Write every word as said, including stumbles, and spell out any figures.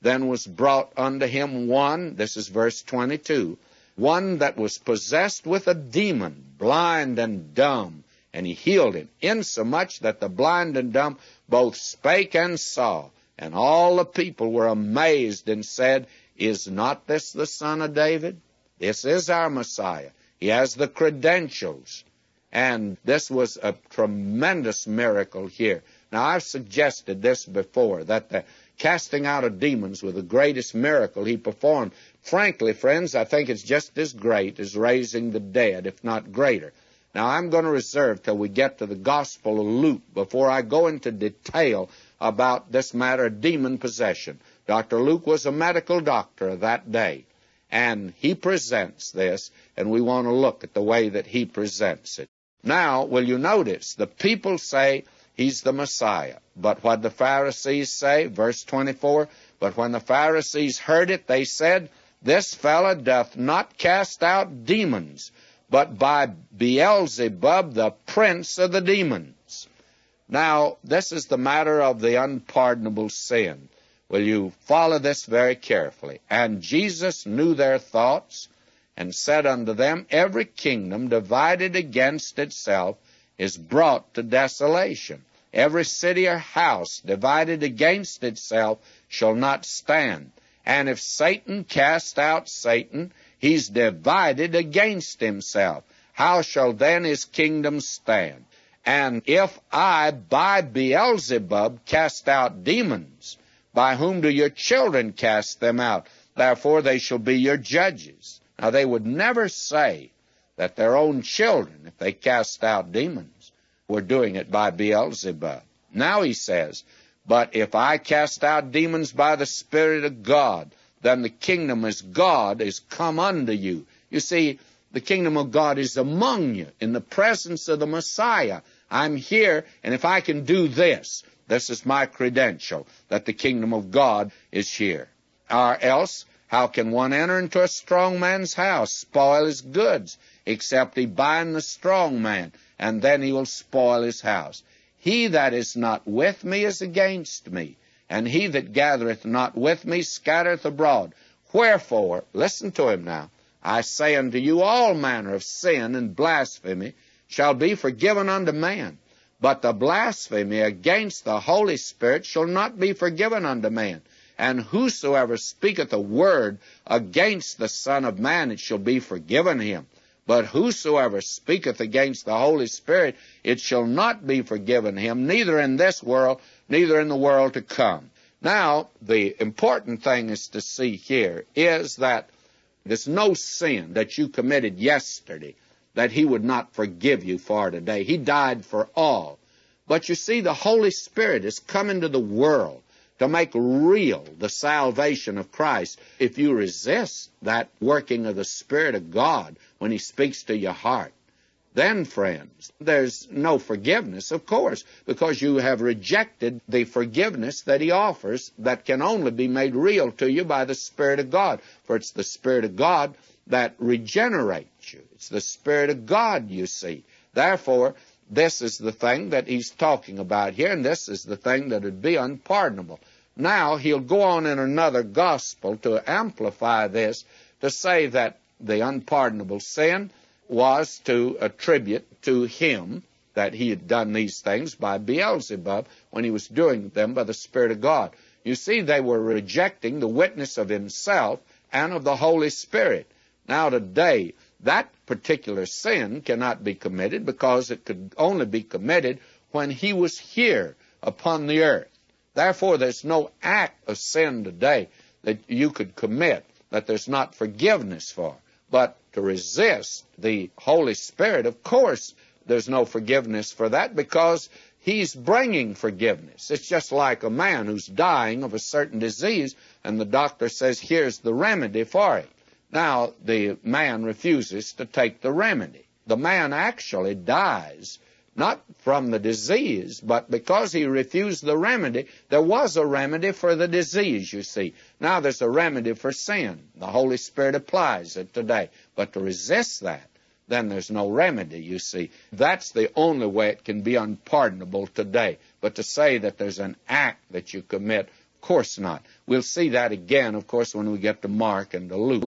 Then was brought unto him one, this is verse twenty-two, one that was possessed with a demon, blind and dumb, and he healed him, insomuch that the blind and dumb both spake and saw. And all the people were amazed and said, Is not this the Son of David? This is our Messiah. He has the credentials. And this was a tremendous miracle here. Now, I've suggested this before, that the casting out of demons was the greatest miracle he performed. Frankly, friends, I think it's just as great as raising the dead, if not greater. Now, I'm going to reserve till we get to the Gospel of Luke before I go into detail about this matter of demon possession. Doctor Luke was a medical doctor of that day, and he presents this, and we want to look at the way that he presents it. Now, will you notice, the people say he's the Messiah. But what the Pharisees say, verse twenty-four, but when the Pharisees heard it, they said, This fellow doth not cast out demons, but by Beelzebub, the prince of the demons. Now, this is the matter of the unpardonable sin. Will you follow this very carefully? And Jesus knew their thoughts, and said unto them, Every kingdom divided against itself is brought to desolation. Every city or house divided against itself shall not stand. And if Satan cast out Satan, he's divided against himself. How shall then his kingdom stand? And if I by Beelzebub cast out demons, by whom do your children cast them out? Therefore they shall be your judges. Now, they would never say that their own children, if they cast out demons, were doing it by Beelzebub. Now he says, But if I cast out demons by the Spirit of God, then the kingdom of God is come unto you. You see, the kingdom of God is among you in the presence of the Messiah. I'm here, and if I can do this, this is my credential, that the kingdom of God is here. Or else, how can one enter into a strong man's house, spoil his goods, except he bind the strong man, and then he will spoil his house? He that is not with me is against me, and he that gathereth not with me scattereth abroad. Wherefore, listen to him now, I say unto you, all manner of sin and blasphemy shall be forgiven unto man, but the blasphemy against the Holy Spirit shall not be forgiven unto man. And whosoever speaketh a word against the Son of Man, it shall be forgiven him. But whosoever speaketh against the Holy Spirit, it shall not be forgiven him, neither in this world, neither in the world to come. Now, the important thing is to see here is that there's no sin that you committed yesterday that he would not forgive you for today. He died for all. But you see, the Holy Spirit has come into the world to make real the salvation of Christ. If you resist that working of the Spirit of God when he speaks to your heart, then, friends, there's no forgiveness, of course, because you have rejected the forgiveness that he offers that can only be made real to you by the Spirit of God. For it's the Spirit of God that regenerates you. It's the Spirit of God, you see. Therefore, this is the thing that he's talking about here, and this is the thing that would be unpardonable. Now, he'll go on in another gospel to amplify this, to say that the unpardonable sin was to attribute to him that he had done these things by Beelzebub when he was doing them by the Spirit of God. You see, they were rejecting the witness of himself and of the Holy Spirit. Now, today, that particular sin cannot be committed because it could only be committed when he was here upon the earth. Therefore, there's no act of sin today that you could commit that there's not forgiveness for. But to resist the Holy Spirit, of course, there's no forgiveness for that because he's bringing forgiveness. It's just like a man who's dying of a certain disease, and the doctor says, here's the remedy for it. Now, the man refuses to take the remedy. The man actually dies, not from the disease, but because he refused the remedy. There was a remedy for the disease, you see. Now there's a remedy for sin. The Holy Spirit applies it today. But to resist that, then there's no remedy, you see. That's the only way it can be unpardonable today. But to say that there's an act that you commit, of course not. We'll see that again, of course, when we get to Mark and to Luke.